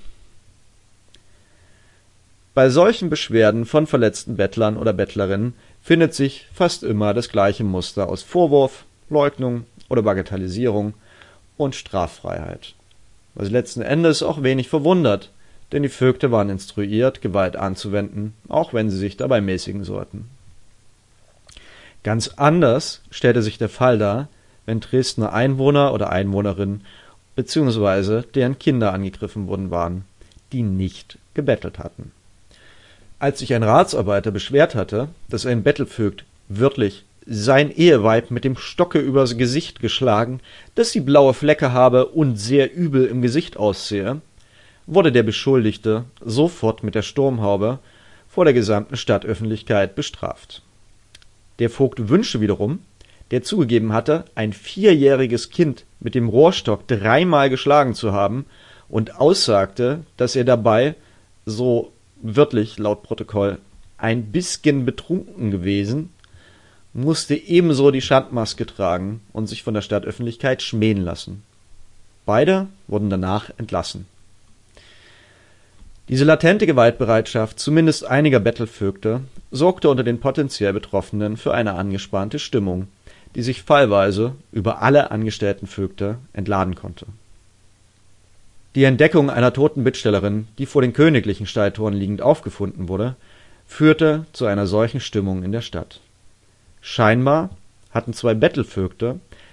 Bei solchen Beschwerden von verletzten Bettlern oder Bettlerinnen findet sich fast immer das gleiche Muster aus Vorwurf, Leugnung oder Bagatellisierung und Straffreiheit. Was letzten Endes auch wenig verwundert, denn die Vögte waren instruiert, Gewalt anzuwenden, auch wenn sie sich dabei mäßigen sollten. Ganz anders stellte sich der Fall dar, wenn Dresdner Einwohner oder Einwohnerinnen bzw. deren Kinder angegriffen worden waren, die nicht gebettelt hatten. Als sich ein Ratsarbeiter beschwert hatte, dass ein Bettelvögt wörtlich sein Eheweib mit dem Stocke übers Gesicht geschlagen, dass sie blaue Flecke habe und sehr übel im Gesicht aussehe, wurde der Beschuldigte sofort mit der Sturmhaube vor der gesamten Stadtöffentlichkeit bestraft. Der Vogt Wünsche wiederum, der zugegeben hatte, ein 4-jähriges Kind mit dem Rohrstock 3-mal geschlagen zu haben und aussagte, dass er dabei, so wörtlich laut Protokoll, ein bisschen betrunken gewesen, musste ebenso die Schandmaske tragen und sich von der Stadtöffentlichkeit schmähen lassen. Beide wurden danach entlassen. Diese latente Gewaltbereitschaft zumindest einiger Bettelvögte sorgte unter den potenziell Betroffenen für eine angespannte Stimmung, die sich fallweise über alle angestellten Vögte entladen konnte. Die Entdeckung einer toten Bittstellerin, die vor den königlichen Stalltoren liegend aufgefunden wurde, führte zu einer solchen Stimmung in der Stadt. Scheinbar hatten 2 Bettelvögte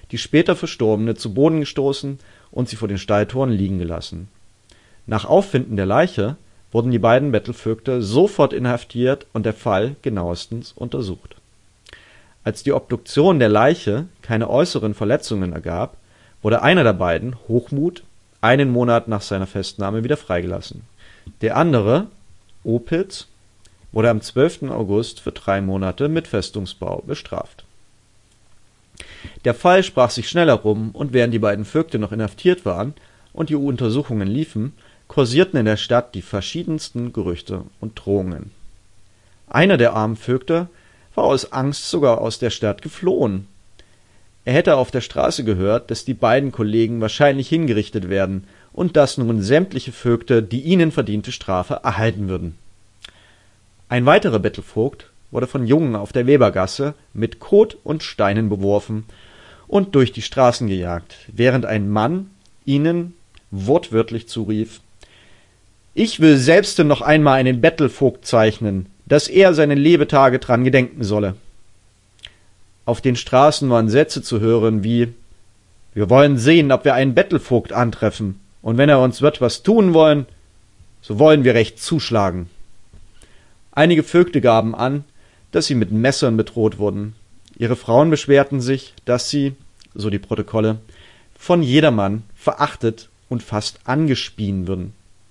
die später Verstorbene zu Boden gestoßen und sie vor den Stalltoren liegen gelassen. Nach Auffinden der Leiche wurden die beiden Bettelvögte sofort inhaftiert und der Fall genauestens untersucht. Als die Obduktion der Leiche keine äußeren Verletzungen ergab, wurde einer der beiden, Hochmut, einen Monat nach seiner Festnahme wieder freigelassen. Der andere, Opitz, wurde am 12. August für 3 Monate mit Festungsbau bestraft. Der Fall sprach sich schnell herum, und während die beiden Vögte noch inhaftiert waren und die Untersuchungen liefen, kursierten in der Stadt die verschiedensten Gerüchte und Drohungen. Einer der armen Vögte war aus Angst sogar aus der Stadt geflohen. Er hätte auf der Straße gehört, dass die beiden Kollegen wahrscheinlich hingerichtet werden und dass nun sämtliche Vögte die ihnen verdiente Strafe erhalten würden. Ein weiterer Bettelvogt wurde von Jungen auf der Webergasse mit Kot und Steinen beworfen und durch die Straßen gejagt, während ein Mann ihnen wortwörtlich zurief: »Ich will selbst noch einmal einen Bettelvogt zeichnen, dass er seine Lebetage dran gedenken solle.« Auf den Straßen waren Sätze zu hören wie: »Wir wollen sehen, ob wir einen Bettelvogt antreffen, und wenn er uns wird was tun wollen, so wollen wir recht zuschlagen.« Einige Vögte gaben an, dass sie mit Messern bedroht wurden. Ihre Frauen beschwerten sich, dass sie, so die Protokolle, von jedermann verachtet und fast angespien würden.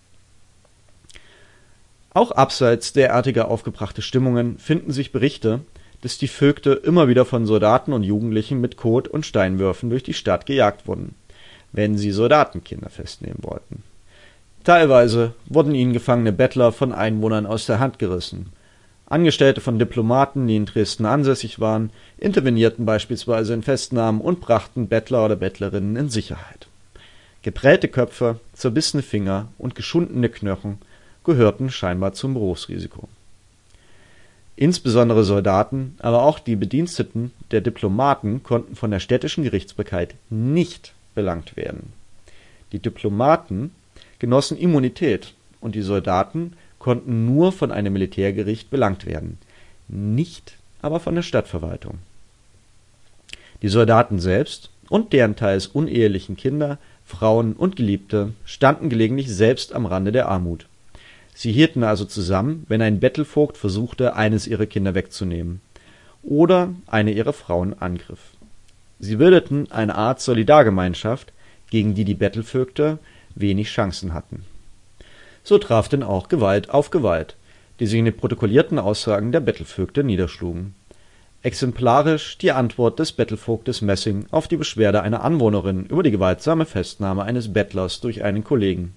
Auch abseits derartiger aufgebrachte Stimmungen finden sich Berichte, dass die Vögte immer wieder von Soldaten und Jugendlichen mit Kot und Steinwürfen durch die Stadt gejagt wurden, wenn sie Soldatenkinder festnehmen wollten. Teilweise wurden ihnen gefangene Bettler von Einwohnern aus der Hand gerissen. Angestellte von Diplomaten, die in Dresden ansässig waren, intervenierten beispielsweise in Festnahmen und brachten Bettler oder Bettlerinnen in Sicherheit. Geprellte Köpfe, zerbissene Finger und geschundene Knochen gehörten scheinbar zum Berufsrisiko. Insbesondere Soldaten, aber auch die Bediensteten der Diplomaten konnten von der städtischen Gerichtsbarkeit nicht belangt werden. Die Diplomaten genossen Immunität und die Soldaten konnten nur von einem Militärgericht belangt werden, nicht aber von der Stadtverwaltung. Die Soldaten selbst und deren teils unehelichen Kinder, Frauen und Geliebte standen gelegentlich selbst am Rande der Armut. Sie hielten also zusammen, wenn ein Bettelvogt versuchte, eines ihrer Kinder wegzunehmen oder eine ihrer Frauen angriff. Sie bildeten eine Art Solidargemeinschaft, gegen die Bettelvögte wenig Chancen hatten. So traf denn auch Gewalt auf Gewalt, die sich in den protokollierten Aussagen der Bettelvögte niederschlugen. Exemplarisch die Antwort des Bettelvogtes Messing auf die Beschwerde einer Anwohnerin über die gewaltsame Festnahme eines Bettlers durch einen Kollegen: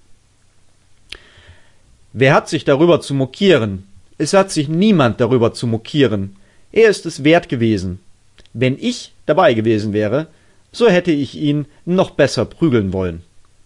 »Wer hat sich darüber zu mokieren? Es hat sich niemand darüber zu mokieren. Er ist es wert gewesen. Wenn ich dabei gewesen wäre, so hätte ich ihn noch besser prügeln wollen.«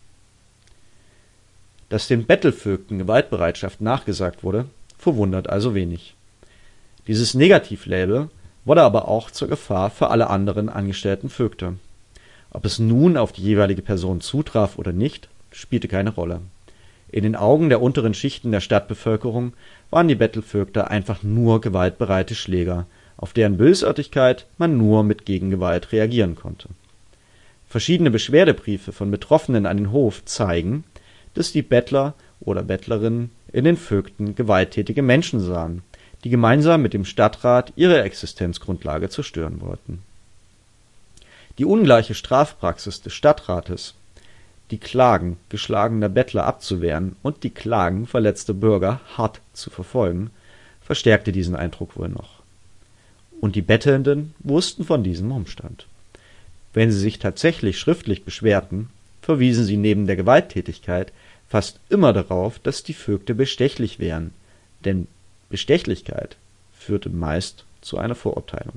Dass den Bettelvögten Gewaltbereitschaft nachgesagt wurde, verwundert also wenig. Dieses Negativlabel wurde aber auch zur Gefahr für alle anderen angestellten Vögte. Ob es nun auf die jeweilige Person zutraf oder nicht, spielte keine Rolle. In den Augen der unteren Schichten der Stadtbevölkerung waren die Bettelvögte einfach nur gewaltbereite Schläger, auf deren Bösartigkeit man nur mit Gegengewalt reagieren konnte. Verschiedene Beschwerdebriefe von Betroffenen an den Hof zeigen, dass die Bettler oder Bettlerinnen in den Vögten gewalttätige Menschen sahen, die gemeinsam mit dem Stadtrat ihre Existenzgrundlage zerstören wollten. Die ungleiche Strafpraxis des Stadtrates, die Klagen geschlagener Bettler abzuwehren und die Klagen verletzter Bürger hart zu verfolgen, verstärkte diesen Eindruck wohl noch. Und die Bettelnden wussten von diesem Umstand. Wenn sie sich tatsächlich schriftlich beschwerten, verwiesen sie neben der Gewalttätigkeit fast immer darauf, dass die Vögte bestechlich wären, denn Bestechlichkeit führte meist zu einer Verurteilung.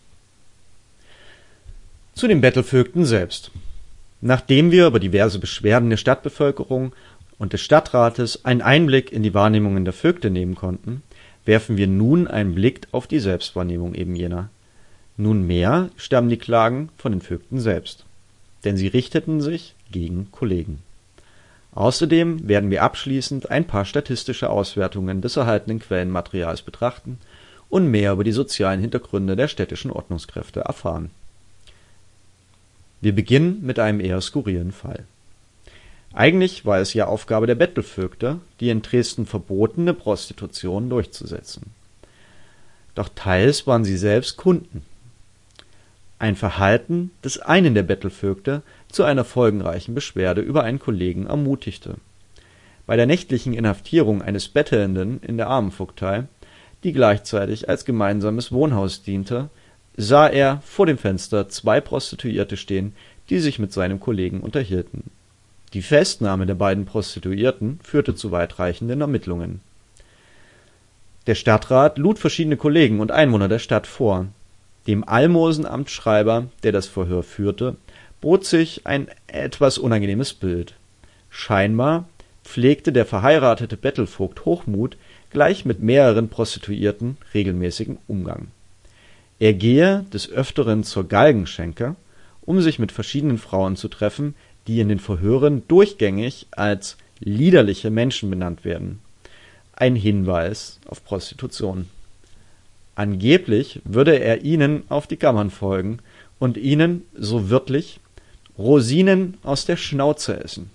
Zu den Bettelvögten selbst. Nachdem wir über diverse Beschwerden der Stadtbevölkerung und des Stadtrates einen Einblick in die Wahrnehmungen der Vögte nehmen konnten, werfen wir nun einen Blick auf die Selbstwahrnehmung eben jener. Nunmehr stammen die Klagen von den Vögten selbst, denn sie richteten sich gegen Kollegen. Außerdem werden wir abschließend ein paar statistische Auswertungen des erhaltenen Quellenmaterials betrachten und mehr über die sozialen Hintergründe der städtischen Ordnungskräfte erfahren. Wir beginnen mit einem eher skurrilen Fall. Eigentlich war es ja Aufgabe der Bettelvögte, die in Dresden verbotene Prostitution durchzusetzen. Doch teils waren sie selbst Kunden. Ein Verhalten des einen der Bettelvögte zu einer folgenreichen Beschwerde über einen Kollegen ermutigte. Bei der nächtlichen Inhaftierung eines Bettelnden in der Armenvogtei, die gleichzeitig als gemeinsames Wohnhaus diente, sah er vor dem Fenster 2 Prostituierte stehen, die sich mit seinem Kollegen unterhielten. Die Festnahme der beiden Prostituierten führte zu weitreichenden Ermittlungen. Der Stadtrat lud verschiedene Kollegen und Einwohner der Stadt vor. Dem Almosenamtsschreiber, der das Verhör führte, bot sich ein etwas unangenehmes Bild. Scheinbar pflegte der verheiratete Bettelvogt Hochmut gleich mit mehreren Prostituierten regelmäßigen Umgang. Er gehe des Öfteren zur Galgenschenke, um sich mit verschiedenen Frauen zu treffen, die in den Verhören durchgängig als liederliche Menschen benannt werden. Ein Hinweis auf Prostitution. Angeblich würde er ihnen auf die Kammern folgen und ihnen, so wörtlich, Rosinen aus der Schnauze essen.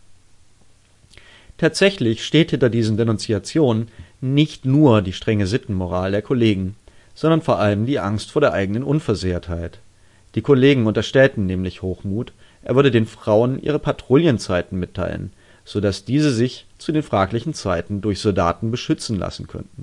Tatsächlich steht hinter diesen Denunziationen nicht nur die strenge Sittenmoral der Kollegen, sondern vor allem die Angst vor der eigenen Unversehrtheit. Die Kollegen unterstellten nämlich Hochmut, er würde den Frauen ihre Patrouillenzeiten mitteilen, so dass diese sich zu den fraglichen Zeiten durch Soldaten beschützen lassen könnten.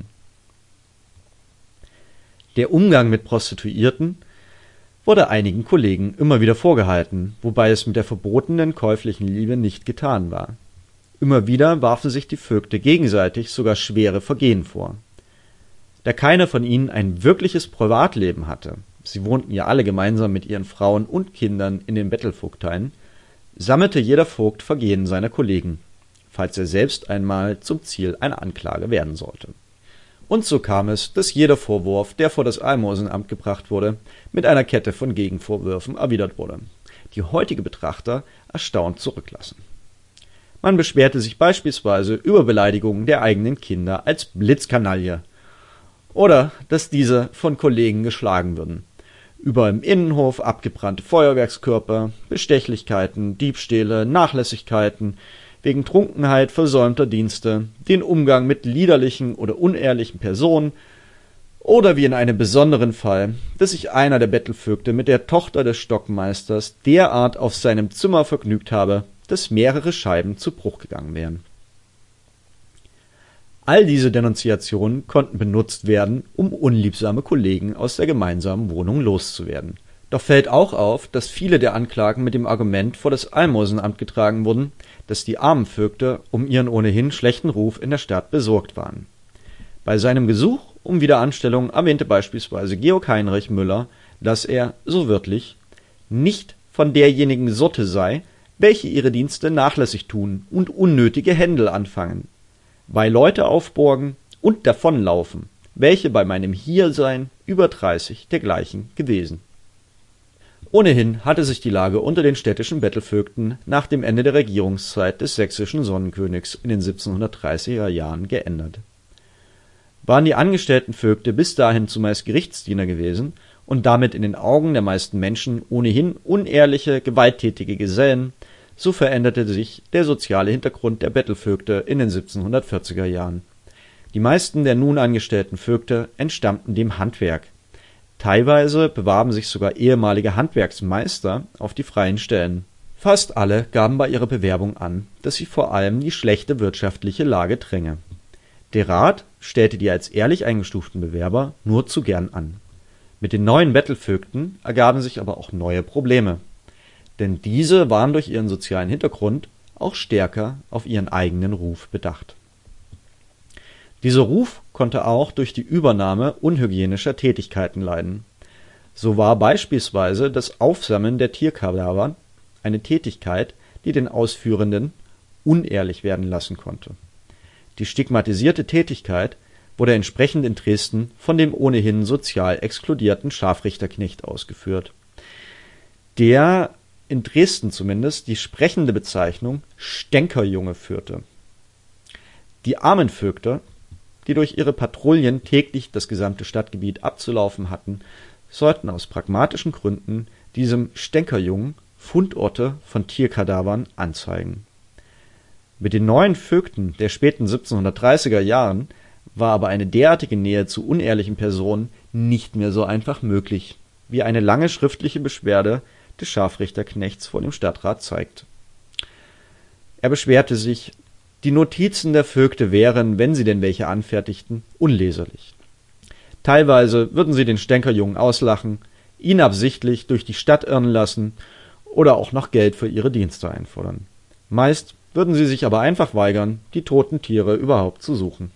Der Umgang mit Prostituierten wurde einigen Kollegen immer wieder vorgehalten, wobei es mit der verbotenen käuflichen Liebe nicht getan war. Immer wieder warfen sich die Vögte gegenseitig sogar schwere Vergehen vor. Da keiner von ihnen ein wirkliches Privatleben hatte, sie wohnten ja alle gemeinsam mit ihren Frauen und Kindern in den Bettelvogteien, sammelte jeder Vogt Vergehen seiner Kollegen, falls er selbst einmal zum Ziel einer Anklage werden sollte. Und so kam es, dass jeder Vorwurf, der vor das Almosenamt gebracht wurde, mit einer Kette von Gegenvorwürfen erwidert wurde, die heutige Betrachter erstaunt zurücklassen. Man beschwerte sich beispielsweise über Beleidigungen der eigenen Kinder als Blitzkanaille oder dass diese von Kollegen geschlagen würden, über im Innenhof abgebrannte Feuerwerkskörper, Bestechlichkeiten, Diebstähle, Nachlässigkeiten, wegen Trunkenheit versäumter Dienste, den Umgang mit liederlichen oder unehrlichen Personen oder wie in einem besonderen Fall, dass sich einer der Bettelvögte mit der Tochter des Stockmeisters derart auf seinem Zimmer vergnügt habe, dass mehrere Scheiben zu Bruch gegangen wären. All diese Denunziationen konnten benutzt werden, um unliebsame Kollegen aus der gemeinsamen Wohnung loszuwerden. Doch fällt auch auf, dass viele der Anklagen mit dem Argument vor das Almosenamt getragen wurden, dass die Armenvögte um ihren ohnehin schlechten Ruf in der Stadt besorgt waren. Bei seinem Gesuch um Wiederanstellung erwähnte beispielsweise Georg Heinrich Müller, dass er, so wörtlich, nicht von derjenigen Sorte sei, welche ihre Dienste nachlässig tun und unnötige Händel anfangen, bei Leute aufborgen und davonlaufen, welche bei meinem Hiersein über 30 dergleichen gewesen. Ohnehin hatte sich die Lage unter den städtischen Bettelvögten nach dem Ende der Regierungszeit des sächsischen Sonnenkönigs in den 1730er Jahren geändert. Waren die angestellten Vögte bis dahin zumeist Gerichtsdiener gewesen und damit in den Augen der meisten Menschen ohnehin unehrliche, gewalttätige Gesellen, so veränderte sich der soziale Hintergrund der Bettelvögte in den 1740er Jahren. Die meisten der nun angestellten Vögte entstammten dem Handwerk. Teilweise bewarben sich sogar ehemalige Handwerksmeister auf die freien Stellen. Fast alle gaben bei ihrer Bewerbung an, dass sie vor allem die schlechte wirtschaftliche Lage dränge. Der Rat stellte die als ehrlich eingestuften Bewerber nur zu gern an. Mit den neuen Bettelvögten ergaben sich aber auch neue Probleme. Denn diese waren durch ihren sozialen Hintergrund auch stärker auf ihren eigenen Ruf bedacht. Dieser Ruf konnte auch durch die Übernahme unhygienischer Tätigkeiten leiden. So war beispielsweise das Aufsammeln der Tierkadaver eine Tätigkeit, die den Ausführenden unehrlich werden lassen konnte. Die stigmatisierte Tätigkeit wurde entsprechend in Dresden von dem ohnehin sozial exkludierten Scharfrichterknecht ausgeführt, der in Dresden zumindest die sprechende Bezeichnung Stänkerjunge führte. Die Armenvögte, die durch ihre Patrouillen täglich das gesamte Stadtgebiet abzulaufen hatten, sollten aus pragmatischen Gründen diesem Stänkerjungen Fundorte von Tierkadavern anzeigen. Mit den neuen Vögten der späten 1730er Jahren war aber eine derartige Nähe zu unehrlichen Personen nicht mehr so einfach möglich, wie eine lange schriftliche Beschwerde des Scharfrichterknechts vor dem Stadtrat zeigt. Er beschwerte sich, die Notizen der Vögte wären, wenn sie denn welche anfertigten, unleserlich. Teilweise würden sie den Stänkerjungen auslachen, ihn absichtlich durch die Stadt irren lassen oder auch noch Geld für ihre Dienste einfordern. Meist würden sie sich aber einfach weigern, die toten Tiere überhaupt zu suchen.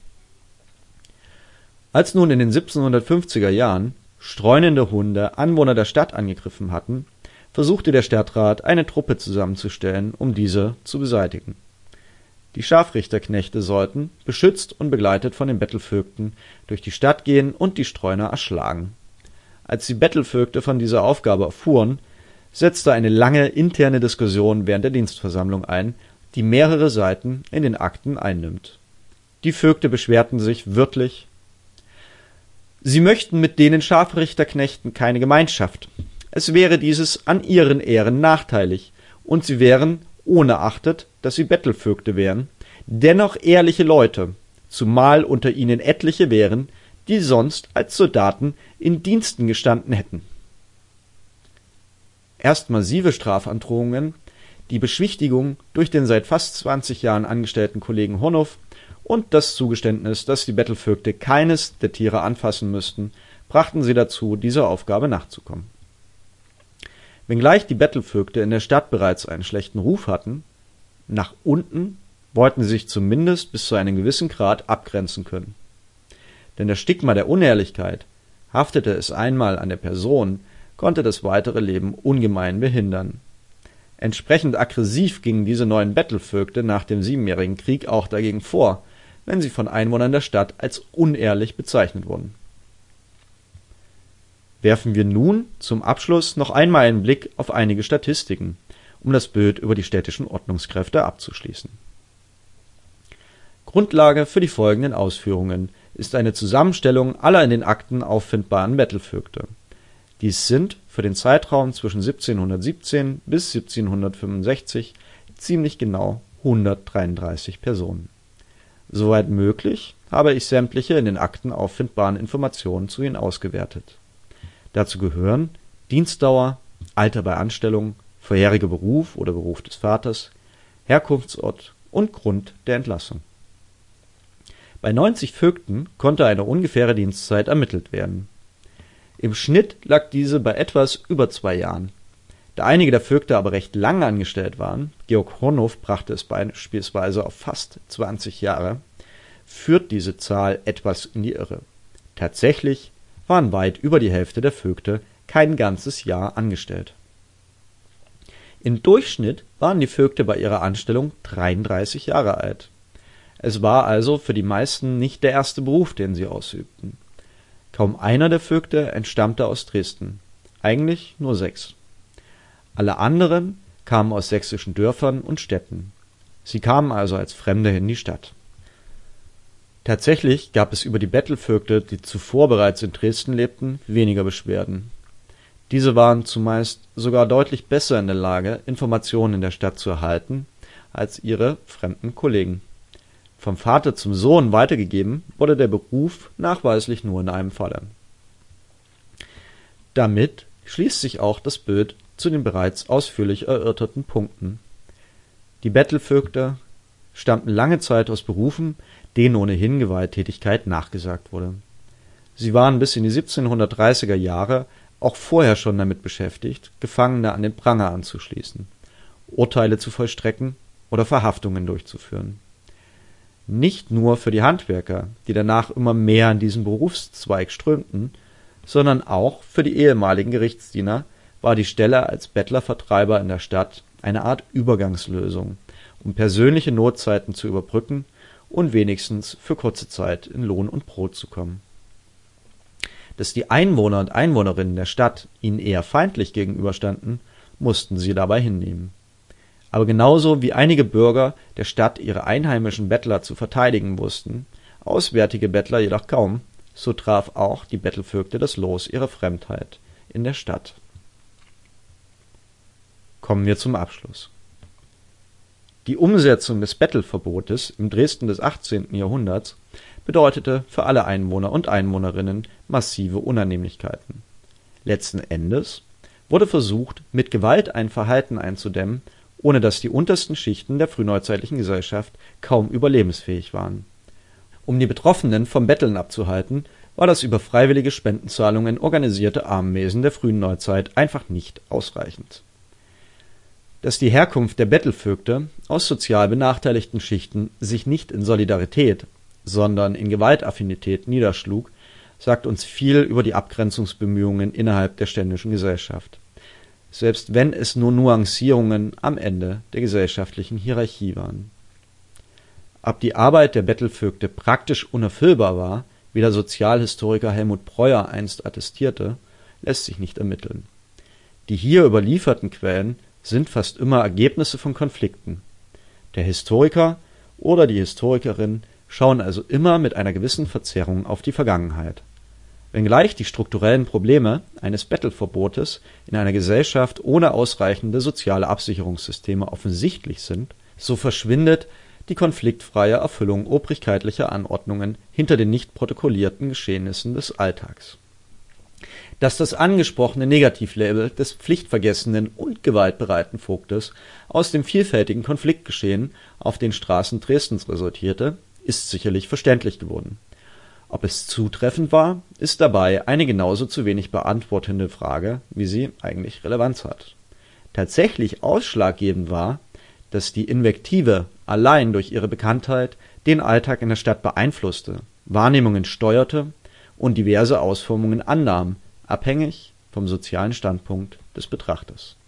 Als nun in den 1750er Jahren streunende Hunde Anwohner der Stadt angegriffen hatten, versuchte der Stadtrat, eine Truppe zusammenzustellen, um diese zu beseitigen. Die Scharfrichterknechte sollten, beschützt und begleitet von den Bettelvögten, durch die Stadt gehen und die Streuner erschlagen. Als die Bettelvögte von dieser Aufgabe erfuhren, setzte eine lange interne Diskussion während der Dienstversammlung ein, die mehrere Seiten in den Akten einnimmt. Die Vögte beschwerten sich wörtlich: Sie möchten mit denen Scharfrichterknechten keine Gemeinschaft. Es wäre dieses an ihren Ehren nachteilig, und sie wären, ohne achtet, dass sie Bettelvögte wären, dennoch ehrliche Leute, zumal unter ihnen etliche wären, die sonst als Soldaten in Diensten gestanden hätten. Erst massive Strafandrohungen, die Beschwichtigung durch den seit fast 20 Jahren angestellten Kollegen Honow und das Zugeständnis, dass die Bettelvögte keines der Tiere anfassen müssten, brachten sie dazu, dieser Aufgabe nachzukommen. Wenngleich die Bettelvögte in der Stadt bereits einen schlechten Ruf hatten, nach unten wollten sie sich zumindest bis zu einem gewissen Grad abgrenzen können. Denn das Stigma der Unehrlichkeit, haftete es einmal an der Person, konnte das weitere Leben ungemein behindern. Entsprechend aggressiv gingen diese neuen Bettelvögte nach dem Siebenjährigen Krieg auch dagegen vor, wenn sie von Einwohnern der Stadt als unehrlich bezeichnet wurden. Werfen wir nun zum Abschluss noch einmal einen Blick auf einige Statistiken, um das Bild über die städtischen Ordnungskräfte abzuschließen. Grundlage für die folgenden Ausführungen ist eine Zusammenstellung aller in den Akten auffindbaren Bettelvögte. Dies sind für den Zeitraum zwischen 1717 bis 1765 ziemlich genau 133 Personen. Soweit möglich habe ich sämtliche in den Akten auffindbaren Informationen zu ihnen ausgewertet. Dazu gehören Dienstdauer, Alter bei Anstellung, vorheriger Beruf oder Beruf des Vaters, Herkunftsort und Grund der Entlassung. Bei 90 Vögten konnte eine ungefähre Dienstzeit ermittelt werden. Im Schnitt lag diese bei etwas über 2 Jahren. Da einige der Vögte aber recht lang angestellt waren, Georg Honow brachte es beispielsweise auf fast 20 Jahre, führt diese Zahl etwas in die Irre. Tatsächlich waren weit über die Hälfte der Vögte kein ganzes Jahr angestellt. Im Durchschnitt waren die Vögte bei ihrer Anstellung 33 Jahre alt. Es war also für die meisten nicht der erste Beruf, den sie ausübten. Kaum einer der Vögte entstammte aus Dresden, eigentlich nur 6. Alle anderen kamen aus sächsischen Dörfern und Städten. Sie kamen also als Fremde in die Stadt. Tatsächlich gab es über die Bettelvögte, die zuvor bereits in Dresden lebten, weniger Beschwerden. Diese waren zumeist sogar deutlich besser in der Lage, Informationen in der Stadt zu erhalten, als ihre fremden Kollegen. Vom Vater zum Sohn weitergegeben wurde der Beruf nachweislich nur in einem Falle. Damit schließt sich auch das Bild zu den bereits ausführlich erörterten Punkten. Die Bettelvögte stammten lange Zeit aus Berufen, denen ohnehin Gewalttätigkeit nachgesagt wurde. Sie waren bis in die 1730er Jahre auch vorher schon damit beschäftigt, Gefangene an den Pranger anzuschließen, Urteile zu vollstrecken oder Verhaftungen durchzuführen. Nicht nur für die Handwerker, die danach immer mehr an diesen Berufszweig strömten, sondern auch für die ehemaligen Gerichtsdiener war die Stelle als Bettlervertreiber in der Stadt eine Art Übergangslösung, um persönliche Notzeiten zu überbrücken und wenigstens für kurze Zeit in Lohn und Brot zu kommen. Dass die Einwohner und Einwohnerinnen der Stadt ihnen eher feindlich gegenüberstanden, mussten sie dabei hinnehmen. Aber genauso wie einige Bürger der Stadt ihre einheimischen Bettler zu verteidigen wussten, auswärtige Bettler jedoch kaum, so traf auch die Bettelvögte das Los ihrer Fremdheit in der Stadt. Kommen wir zum Abschluss. Die Umsetzung des Bettelverbotes im Dresden des 18. Jahrhunderts bedeutete für alle Einwohner und Einwohnerinnen massive Unannehmlichkeiten. Letzten Endes wurde versucht, mit Gewalt ein Verhalten einzudämmen, ohne dass die untersten Schichten der frühneuzeitlichen Gesellschaft kaum überlebensfähig waren. Um die Betroffenen vom Betteln abzuhalten, war das über freiwillige Spendenzahlungen organisierte Armenwesen der frühen Neuzeit einfach nicht ausreichend. Dass die Herkunft der Bettelvögte aus sozial benachteiligten Schichten sich nicht in Solidarität, sondern in Gewaltaffinität niederschlug, sagt uns viel über die Abgrenzungsbemühungen innerhalb der ständischen Gesellschaft, selbst wenn es nur Nuancierungen am Ende der gesellschaftlichen Hierarchie waren. Ob die Arbeit der Bettelvögte praktisch unerfüllbar war, wie der Sozialhistoriker Helmut Breuer einst attestierte, lässt sich nicht ermitteln. Die hier überlieferten Quellen sind fast immer Ergebnisse von Konflikten. Der Historiker oder die Historikerin schauen also immer mit einer gewissen Verzerrung auf die Vergangenheit. Wenngleich die strukturellen Probleme eines Bettelverbotes in einer Gesellschaft ohne ausreichende soziale Absicherungssysteme offensichtlich sind, so verschwindet die konfliktfreie Erfüllung obrigkeitlicher Anordnungen hinter den nicht protokollierten Geschehnissen des Alltags. Dass das angesprochene Negativlabel des pflichtvergessenen und gewaltbereiten Vogtes aus dem vielfältigen Konfliktgeschehen auf den Straßen Dresdens resultierte, ist sicherlich verständlich geworden. Ob es zutreffend war, ist dabei eine genauso zu wenig beantwortende Frage, wie sie eigentlich Relevanz hat. Tatsächlich ausschlaggebend war, dass die Invektive allein durch ihre Bekanntheit den Alltag in der Stadt beeinflusste, Wahrnehmungen steuerte und diverse Ausformungen annahm, abhängig vom sozialen Standpunkt des Betrachters.